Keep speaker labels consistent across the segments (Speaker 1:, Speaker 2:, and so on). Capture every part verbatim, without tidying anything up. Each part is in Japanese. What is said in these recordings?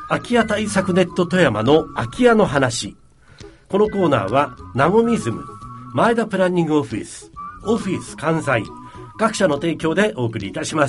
Speaker 1: 空き家対策ネット富山の空き家の話。このコーナーはナゴミズム、前田プランニングオフィス、オフィス関西各社の提供でお送りいたします。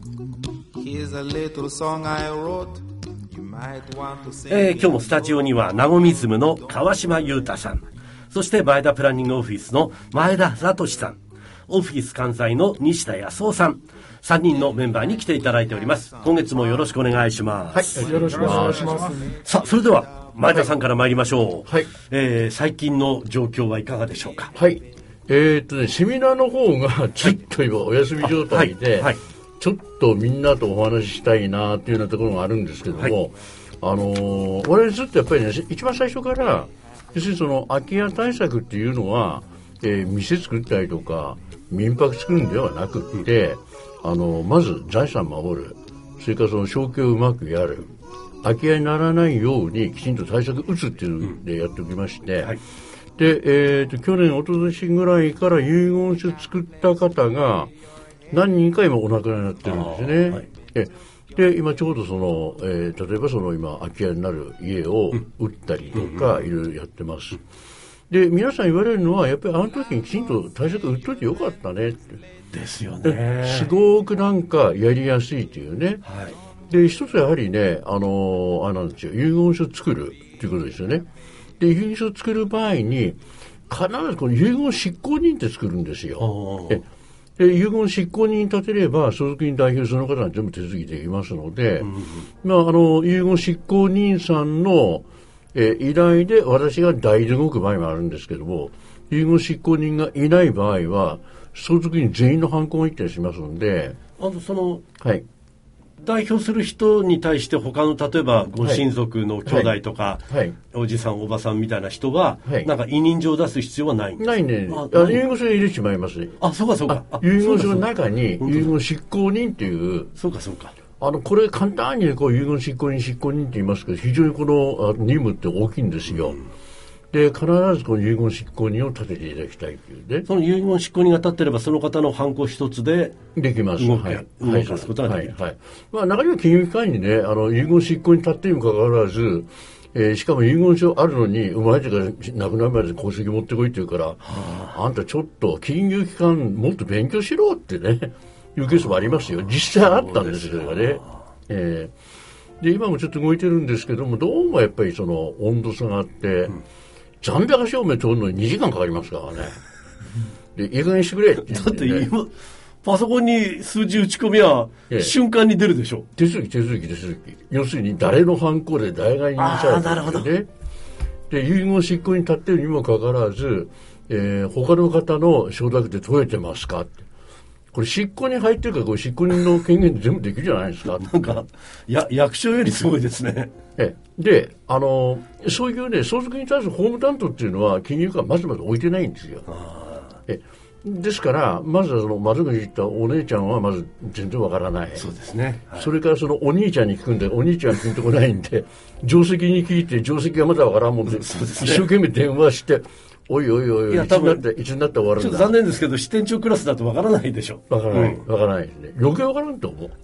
Speaker 1: えー、今日もスタジオにはナゴミズムの川島裕太さん、そして前田プランニングオフィスの前田聡さん、オフィス関西の西田康夫さん、さんにんのメンバーに来ていただいております。今月もよろしくお願いします。
Speaker 2: はい、よろしくお願いします。
Speaker 1: さあ、それでは前田さんから参りましょう。
Speaker 2: はい、
Speaker 1: えー、最近の状況はいかがでしょうか。
Speaker 2: はい、えーっとね、セミナーの方がちょっと今お休み状態で、はいはい、ちょっとみんなとお話ししたいなっていうようなところがあるんですけども、はい、あのー、我々ずっとやっぱりね、一番最初から要するにその空き家対策っていうのは、えー、店作ったりとか民泊作るんではなくって、うん、あのー、まず財産守る、それからその消去をうまくやる、空き家にならないようにきちんと対策打つっていうのでやっておきまして、うん、はい、で、えーと、去年、一昨年ぐらいから遺言書作った方が何人か今お亡くなりになってるんですね。はい、えで、今ちょうどその、えー、例えばその今空き家になる家を売ったりとか、うん、いろいろやってます。で、皆さん言われるのはやっぱりあの時にきちんと対策打っといてよかったねって。
Speaker 1: ですよね。
Speaker 2: すごくなんかやりやすいっていうね。はい、で、一つやはりね、あのー、あなんですよ、遺言書作るっていうことですよね。で、遺言書を作る場合に必ずこの遺言執行人って作るんですよ。えで、遺言執行人立てれば相続人代表その方が全部手続きできますので、うん、まあ、あの遺言執行人さんのえ依頼で私が代理で動く場合もあるんですけども、遺言執行人がいない場合は相続人全員の犯行がいったりしますので、
Speaker 1: あのその、
Speaker 2: はい、
Speaker 1: 代表する人に対して他の例えばご親族の兄弟とか、はいはい、おじさんおばさんみたいな人は、はい、なんか委任状を出す必要はないんですか。
Speaker 2: ないね。あ、遺言書に入れてしまいます。
Speaker 1: あ、そうかそうか。
Speaker 2: 遺言書の中に遺言執行人っていう、
Speaker 1: そうかそうか。
Speaker 2: あのこれ簡単にこう遺言執行人執行人って言いますけど、非常にこの任務って大きいんですよ。うん、で、必ずこの遺言執行人を立てていただきたいというね。
Speaker 1: その遺言執行人が立ってればその方の犯行一つで
Speaker 2: できます。
Speaker 1: 動く、はい、動かすことができる。
Speaker 2: はいはいはい、まあ、中には金融機関にね、あの遺言執行人立ってにもかかわらず、えー、しかも遺言書あるのに生まれてから亡くなるまで功績持ってこいって言うから、はあ、あんたちょっと金融機関もっと勉強しろってねいうケースもありますよ。実際あったんですけどね。えー、で今もちょっと動いてるんですけども、どうもやっぱりその温度差があって、うん、残高証明取るのににじかんかかりますからね。で、いい加減してくれって言って、ね、
Speaker 1: だって今パソコンに数字打ち込みは瞬間に出るでしょ。
Speaker 2: 手続き手続き手続き。要するに誰の犯行で誰が認されたんで、ね、で遺言執行に立っているにもかかわらず、えー、他の方の承諾で取れてますかって。これ執行に入ってるから、これ執行人の権限で全部できるじゃないですか。
Speaker 1: なんかや役所よりすごいですね。
Speaker 2: えで、あのそういうね、相続に対する法務担当っていうのは金融機関まずまず置いてないんですよ。えですからまずはその窓口に行ったお姉ちゃんはまず全然わからない。
Speaker 1: そうですね。
Speaker 2: はい、それからそのお兄ちゃんに聞くんで、お兄ちゃんはピンとこないんで定石に聞いて定石がまだわからんもんで、そうですね、一生懸命電話して。おいおいおいおい、いつになっていつになって終わるんだ。
Speaker 1: ちょっと残念ですけど支店長クラスだとわからないでしょ。
Speaker 2: わからない、わ、うん、からないですね。余計わからんと思う。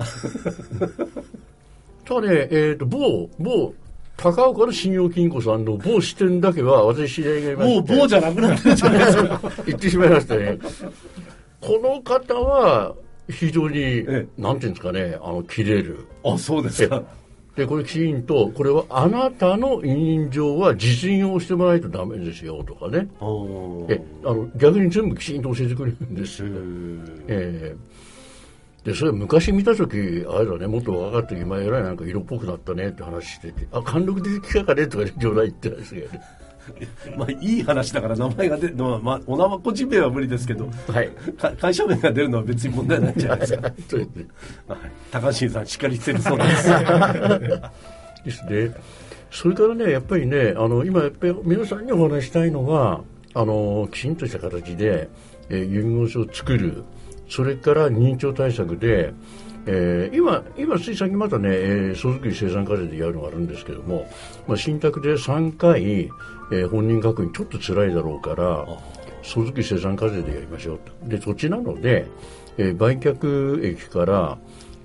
Speaker 2: ただね、えっと某某高岡の信用金庫さんの某支店だけは私知り合いがいまして、
Speaker 1: もう某じゃなくなってるじゃないですか。
Speaker 2: 言ってしまいましたね。この方は非常に、ええ、なんていうんですかね、あの切れる。
Speaker 1: あ、そうですか。
Speaker 2: でこれきちんと、これはあなたの委任状は実印をしてもらわないとダメですよとかね。えあの逆に全部きちんと教えてくれるんですよ。えー、でそれ昔見たとき、あれだね、もっと若かったとき、前えらいなんか色っぽくなったねって話してて、あ、貫禄出てきたかねとか冗談言ってないですけどね。
Speaker 1: まあいい話だから名前が出るのは、まあ、お名前個人名は無理ですけど、はい、会社名が出るのは別に問題ないんじゃないですか。そうですね、はい、高橋さんしっかりしてるそうなんです
Speaker 2: ですね。それからね、やっぱりね、あの今やっぱり皆さんにお話したいのは、あのきちんとした形で、えー、遺言書を作る、それから認知症対策で、えー、今, 今つい先またね、えー、相続費清算課税でやるのがあるんですけども、まあ、信託でさんかい、えー、本人確認ちょっと辛いだろうから相続費清算課税でやりましょうと。で土地なので、えー、売却益から、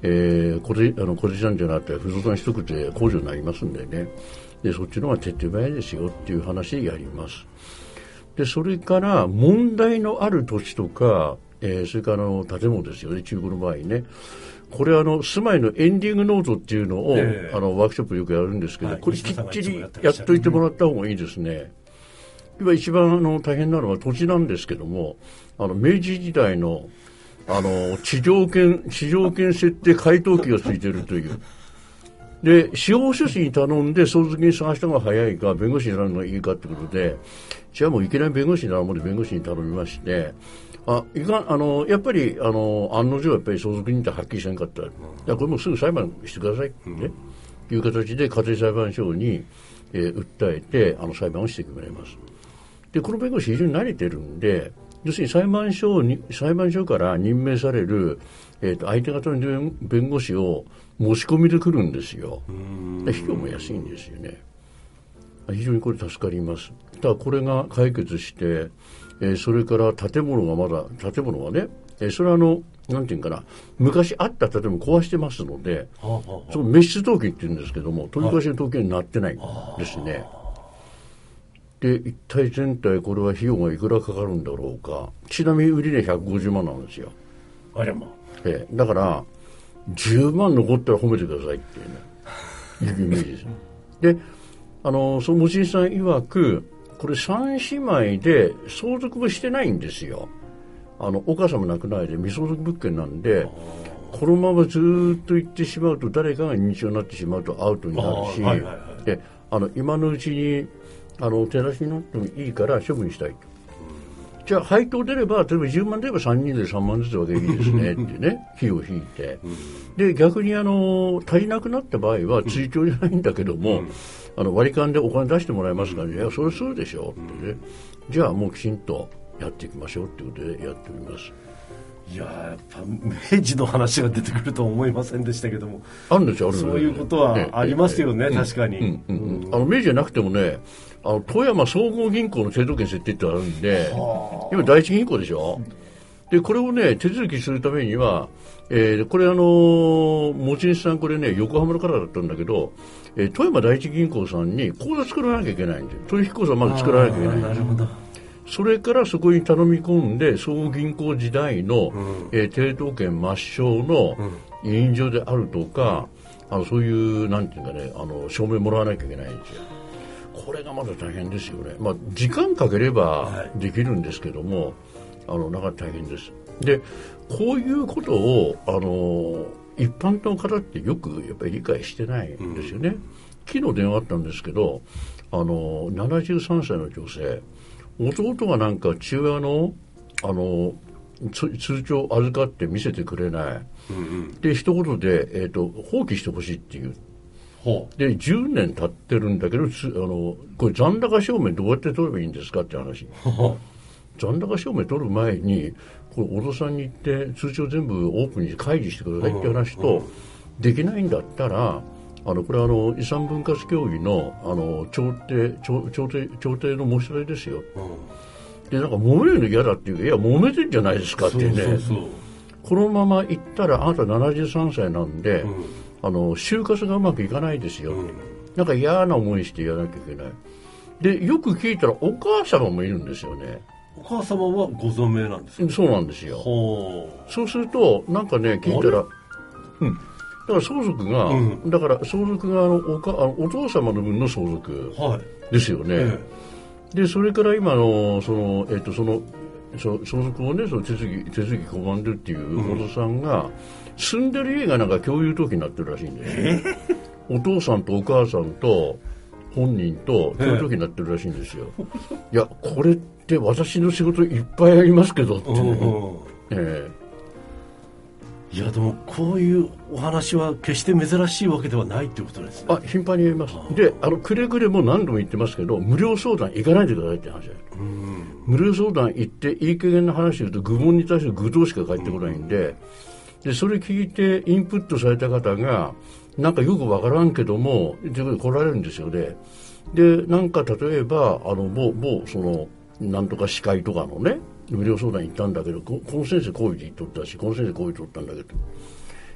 Speaker 2: えー、これあのこれじゃんじゃなくて不動産取得で控除になりますんでね、でそっちの方が手っ取り早いですよっていう話でやります。でそれから問題のある土地とか、えー、それからあの建物ですよね、中古の場合ね、これあの住まいのエンディングノートっていうのを、えー、あのワークショップよくやるんですけど、はい、これきっちりやっといてもらった方がいいですね。今一番あの大変なのは土地なんですけども、あの明治時代のあの地上権地上権設定回答機がついているというで、司法書士に頼んで相続人探した方が早いか弁護士になるのがいいかということで、じゃあもういきなり弁護士になるもので弁護士に頼みまして、あいかあのやっぱりあの案の定やっぱり相続人ってはっきりしなかったら、いやこれもうすぐ裁判してくださいって、ね、うん、いう形で家庭裁判所に、えー、訴えてあの裁判をしてくれます。でこの弁護士非常に慣れてるんで、要するに裁判所に裁判所から任命される、えー、と相手方の弁護士を申し込みで来るんですよ。費用も安いんですよね。非常にこれ助かります。ただこれが解決して、えー、それから建物がまだ建物はね、えー、それはあのなんていうかな、昔あった建物壊してますので、はあはあ、その滅失登記っていうんですけども、取り壊しの登記になってないんですね。で一体全体これは費用がいくらかかるんだろうか。ちなみに売り値ひゃくごじゅうまんなんですよ。
Speaker 1: あれも、
Speaker 2: えー、だからじゅうまん残ったら褒めてくださいっていうね、いうイメージです。で、あのその持ち主さん曰く、これ三姉妹で相続もしてないんですよ。あのお母様亡くなられて未相続物件なんで、このままずっと行ってしまうと誰かが認知症になってしまうとアウトになるし、はいはいはい、であの今のうちにあの手出しになってもいいから処分したいと。じゃあ配当出れば例えばじゅうまん出ればさんにんでさんまんずつわけいいですねってね費用を引いて、で逆にあの足りなくなった場合は追徴じゃないんだけども、あの割り勘でお金出してもらえますから、ね、いやそれするでしょってね、じゃあもうきちんとやっていきましょうということでやっております。
Speaker 1: いややっぱ明治の話が出てくるとは思いませんでしたけども、
Speaker 2: あるんですよ、あるんですよ。
Speaker 1: そういうことはありますよね、ね、確かに、
Speaker 2: うんうんうん、あの明治じゃなくてもね、あの富山総合銀行の制度権設定ってあるんで、今第一銀行でしょ。でこれをね手続きするためには、えー、これあの持ち主さんこれね横浜の方だったんだけど、えー、富山第一銀行さんに口座作らなきゃいけないんで、取引口座まで作らなきゃいけないんで、なるほど。それからそこに頼み込んで総合銀行時代の、うん、えー、抵当権抹消の委任状であるとか、うん、あのそういうなんていうかね、あの証明もらわなきゃいけないんですよ。これがまだ大変ですよね。まあ時間かければできるんですけども、はい、あのなんか大変です。でこういうことをあの一般の方ってよくやっぱり理解してないんですよね。うん、昨日電話あったんですけど、あのななじゅうさんさいの女性、弟がなんか父親のあの通帳を預かって見せてくれない、うんうん、で一言で、えーと、放棄してほしいっていう。でじゅうねん経ってるんだけど、あのこれ残高証明どうやって取ればいいんですかって話。残高証明取る前にこれ小戸さんに行って通帳全部オープンに開示してくださいって話と、できないんだったらあのこれはあの遺産分割協議のあの調停調調停調停の申し立てですよ。でなんか揉めるの嫌だっていうか、いや揉めてんじゃないですかってね。そうそうそう、このまま行ったらあなたななじゅうさんさいなんで、うん、あの就活がうまくいかないですよ、うん、なんか嫌な思いしてやらなきゃいけない。でよく聞いたらお母様もいるんですよね。
Speaker 1: お母様はご存命なんですか？
Speaker 2: そうなんですよ。そうするとなんかね聞いたら、うん、だから相続が、うん、だから相続があの お, かあのお父様の分の相続ですよね、はい、ええ、でそれから今のその、えっと、そのそ相続をねその手続き手続き拒んでるっていうお父さんが、うん、住んでる家がなんか共有登記になってるらしいんですよ、えー、お父さんとお母さんと本人と共有登記になってるらしいんですよ、えー、いやこれって私の仕事いっぱいありますけどって、ね、えー
Speaker 1: いやでもこういうお話は決して珍しいわけではないということですね。
Speaker 2: あ、頻繁に言います。で、あのくれぐれも何度も言ってますけど、無料相談行かないでくださいって話だよ。無料相談行っていい加減な話言うと愚問に対する愚答しか返ってこないんで、でそれ聞いてインプットされた方がなんかよくわからんけどもということで来られるんですよね。でなんか例えばあの某某そのなんとか司会とかのね無料相談行ったんだけど、この先生こういうふうに言っとったし、この先生こういうふうに言っとったんだけど、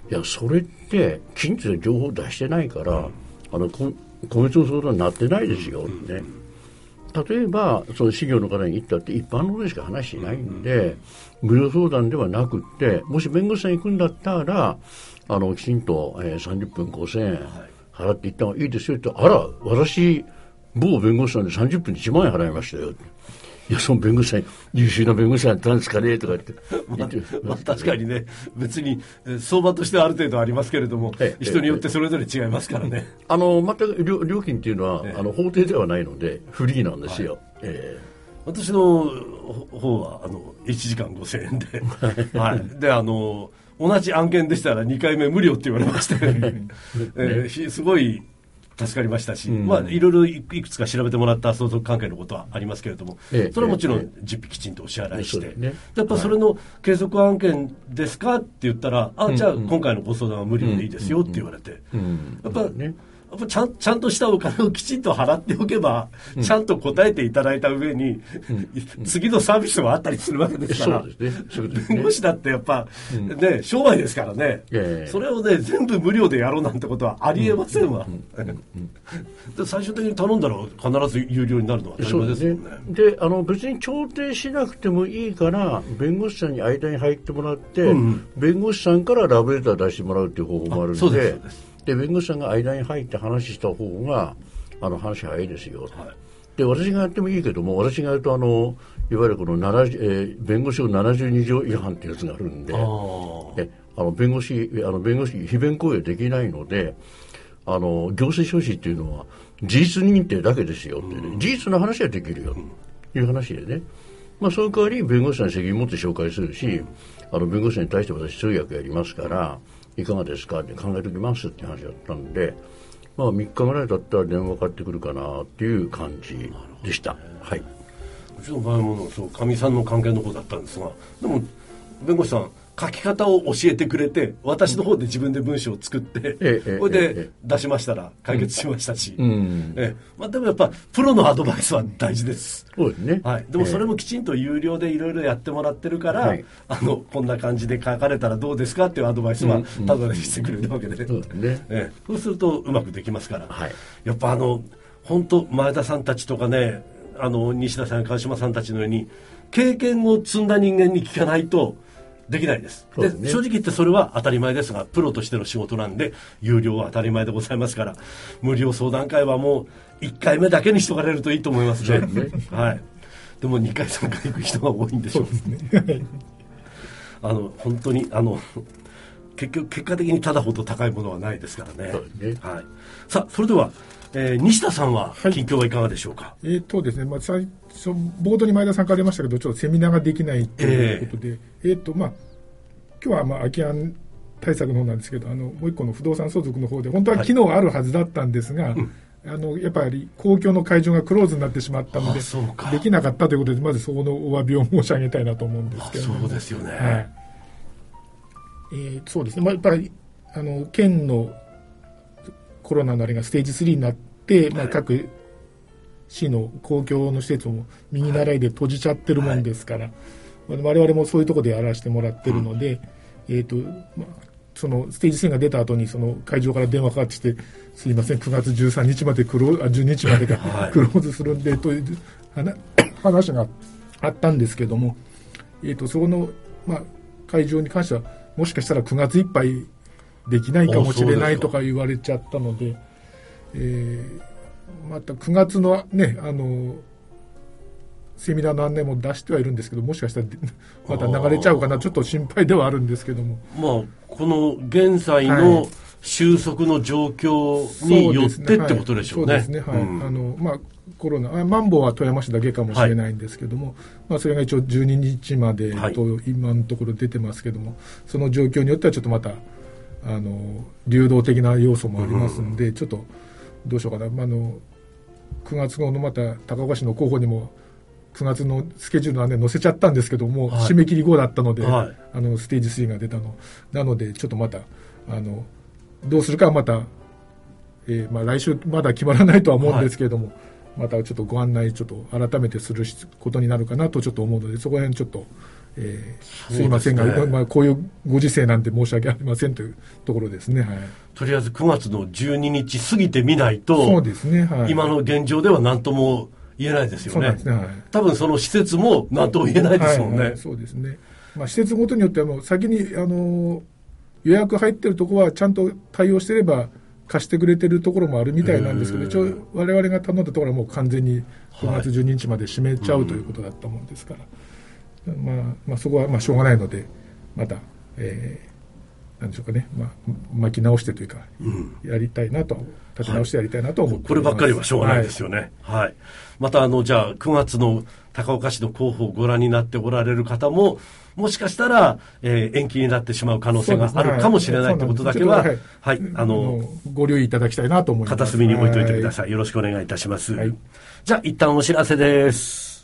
Speaker 2: いやそれってきちんと情報を出してないから、うん、あの個別の相談になってないですよ、うん、ね。例えばその事業の方に行ったって一般のことでしか話しないんで、うん、無料相談ではなくって、もし弁護士さん行くんだったらあのきちんと、えー、さんじゅっぷんごせんえん払っていった方がいいですよって、あら私某弁護士さんでさんじゅっぷんにいちまんえん払いましたよ。いやその弁護士さん優秀な弁護士さんやったんですかねとか言って
Speaker 1: まあまあ、確かにね、別に相場としてはある程度ありますけれども、ええ、人によってそれぞれ違いますからね。
Speaker 2: あの全く 料, 料金っていうのは、ええ、あの法定ではないのでフリーなんですよ、はい。ええ、
Speaker 1: 私の方はあのいちじかんごせんえんで、はい、であの同じ案件でしたらにかいめ無料って言われまして、えー、すごい助かりましたし、うん、まあ、いろいろいくつか調べてもらった相続関係のことはありますけれども、ええ、それはもちろん実費きちんとお支払いして、ええね、やっぱそれの継続案件ですかって言ったら、はい、あ、じゃあ今回のご相談は無料でいいですよって言われて、うんうんうん、やっぱ、ね、やっぱちゃん、ちゃんとしたお金をきちんと払っておけば、うん、ちゃんと答えていただいた上に、うん、次のサービスもあったりするわけですから、そうですね、そうですね、弁護士だってやっぱ、うん、ね、商売ですからね、えー、それをね全部無料でやろうなんてことはありえませんわ。で最終的に頼んだら必ず有料になるのは当たり前ですよね。
Speaker 2: で、ね、あの別に調停しなくてもいいから弁護士さんに間に入ってもらって、うんうん、弁護士さんからラブレター出してもらうっていう方法もあるので、そうですそうです。で弁護士さんが間に入って話した方があの話早いですよ、はい、で私がやってもいいけども、私がやるとあのいわゆるこのななじゅう、えー、弁護士法ななじゅうに条違反っていうやつがあるんで、あであの弁護士あの弁護士非弁行為はできないので、あの行政書士っていうのは事実認定だけですよって、ね、うん、事実の話はできるよという話でね、まあ、その代わり弁護士さんに責任を持って紹介するし、あの弁護士さんに対して私通訳やりますからいかがですかって考えておきますって話だったんで、まあ、みっかぐらい経ったら電話かかってくるかなっていう感じでした、ね、はい。
Speaker 1: うちの場合もそうかみさんの関係の方だったんですが、でも弁護士さん書き方を教えてくれて、私の方で自分で文章を作って、うん、これで出しましたら解決しましたし、うんうんえまあ、でもやっぱプロのアドバイスは大事です。
Speaker 2: そうですね、
Speaker 1: はい、でもそれもきちんと有料でいろいろやってもらってるから、はい、あのこんな感じで書かれたらどうですかっていうアドバイスはただでしてくれるわけで、うんうんそうねえそうするとうまくできますから、はい、やっぱあの本当前田さんたちとかね、あの西田さん川島さんたちのように経験を積んだ人間に聞かないとできないです。で、ね、正直言ってそれは当たり前ですが、プロとしての仕事なんで有料は当たり前でございますから、無料相談会はもういっかいめだけにしとかれるといいと思いますね。ねはい。でもにかいさんかい行く人が多いんでしょう。そうですね。あの本当にあの結局結果的にただほど高いものはないですからね。そうですね。はい。さあそれでは、えー、西田さんは近況はいかがでしょうか。
Speaker 3: はい、えーとですね、まあ最冒頭に前田さんから出ましたけど、ちょっとセミナーができないということで、えー、えーとまあ今日はまあ空き家対策の方なんですけど、あのもう一個の不動産相続の方で本当は昨日あるはずだったんですが、はい、あのやっぱり公共の会場がクローズになってしまったのでできなかったということで、まずそこのお詫びを申し上げたいなと思うんですけど、
Speaker 1: そうですよね、
Speaker 3: はいえー、そうですね、まあ、やっぱりあの県のコロナのあれがステージスリーになって、はいまあ、各市の公共の施設も右習いで閉じちゃってるもんですから、はいまあ、我々もそういうところでやらせてもらってるので、うんえーとまあ、そのステージスリーが出た後にその会場から電話かかってきて、すいませんくがつじゅうさんにちまでクロあじゅうににちまでがクローズするんで、はい、という話があったんですけども、えーとその、まあ、会場に関してはもしかしたらくがついっぱいできないかもしれないとか言われちゃったので、えーまたくがつのね、あのセミナーの案内も出してはいるんですけど、もしかしたらまた流れちゃうかな、ちょっと心配ではあるんですけども、
Speaker 1: まあ、この現在の収束の状況によってってことでしょうね。そうですね、はい、うん、あのまあコロナマンボウは富山市だけかもしれないんですけども、はいまあ、それが一応じゅうににちまでと今のところ出てますけども、はい、その状況によってはちょっとまたあの流動的な要素もありますんで、うん、ちょっとどうしようかな、まあ、あのくがつ号のまた高岡市の候補にもくがつのスケジュールの案内載せちゃったんですけども、はい、締め切り後だったので、はい、あのステージスリーが出たのなので、ちょっとまたあのどうするかはまた、えーまあ、来週まだ決まらないとは思うんですけれども、はい、またちょっとご案内ちょっと改めてすることになるかなとちょっと思うので、そこら辺ちょっと、
Speaker 3: えー、すいませんが、ね、まあ、こういうご時世なんで申し訳ありませんというところですね。はい、
Speaker 1: とりあえずくがつのじゅうににち過ぎてみないと、
Speaker 3: そうですね、はい、
Speaker 1: 今の現状では何とも言えないですよね。
Speaker 3: そうなんですね、はい、
Speaker 1: 多分その施設も何とも言えないですもんね。はいはい、
Speaker 3: そうですね。まあ、施設ごとによってはもう先にあの予約入ってるところはちゃんと対応してれば貸してくれてるところもあるみたいなんですけど、一応我々が頼んだところはもう完全にくがつじゅうににちまで閉めちゃうということだったもんですから、うん、まあ、まあそこはまあしょうがないのでまた、えー、なんでしょうかね、まあ、巻き直してというか、うん、やりたいなと立て直してやりたいなと思っております。
Speaker 1: こればっかりはしょうがないですよね。はい、はい、またあのじゃあくがつの高岡市の広報をご覧になっておられる方ももしかしたら、えー、延期になってしまう可能性があるかもしれないということだけは、はい、はい、あの
Speaker 3: ご留意いただきたいなと思います。
Speaker 1: 片隅に置いといてください。よろしくお願いいたします。はい、じゃあ一旦お知らせです。